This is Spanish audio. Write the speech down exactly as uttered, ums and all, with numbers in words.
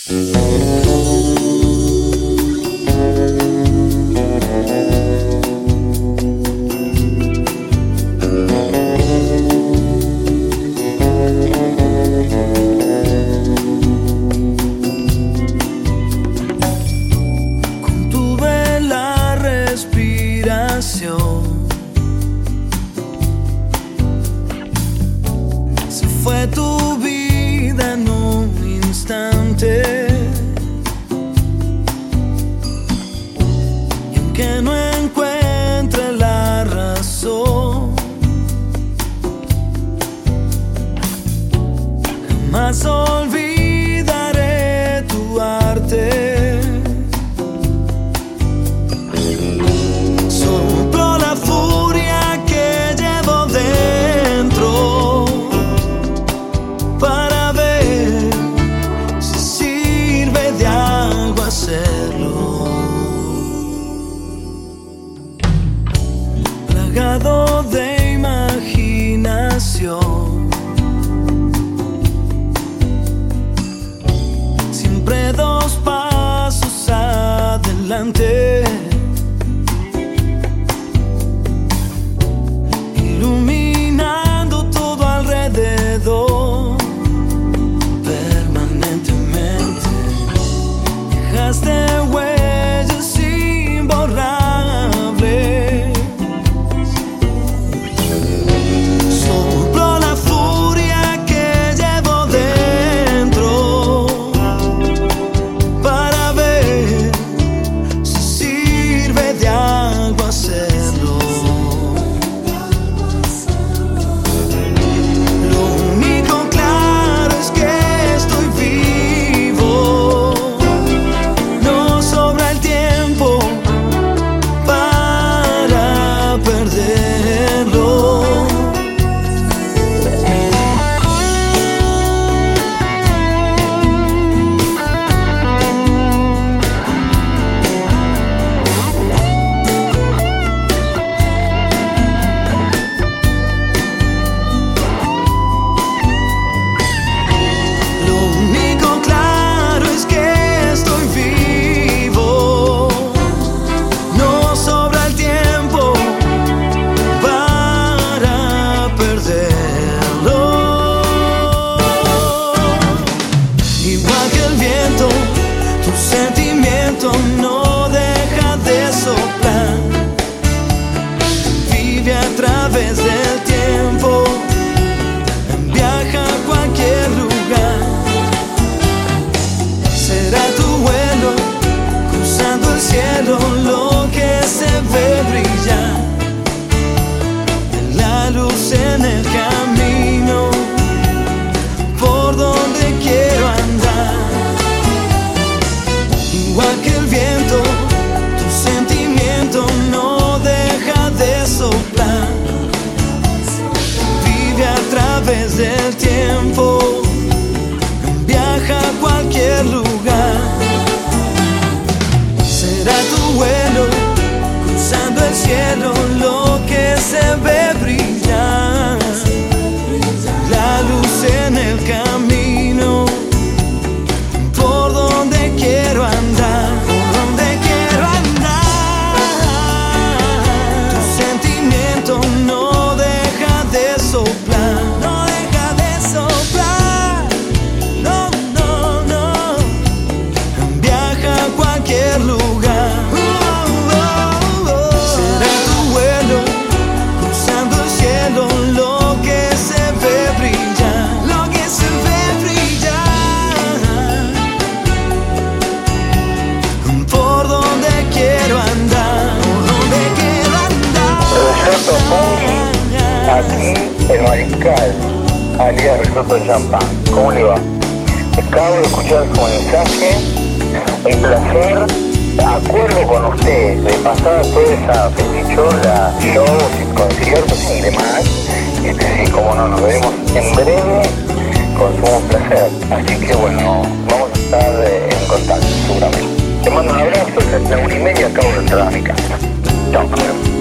el mariscal, alias Risotto de Champán. ¿Cómo le va? Acabo de escuchar su mensaje, el placer, acuerdo con usted, de pasar toda esa festichola, shows y conciertos y demás. Este, sí, como no, nos veremos en breve con sumo placer. Así que bueno, vamos a estar eh, en contacto seguramente. Te mando un abrazo, es la una y media, acabo de entrar a mi casa. Chao,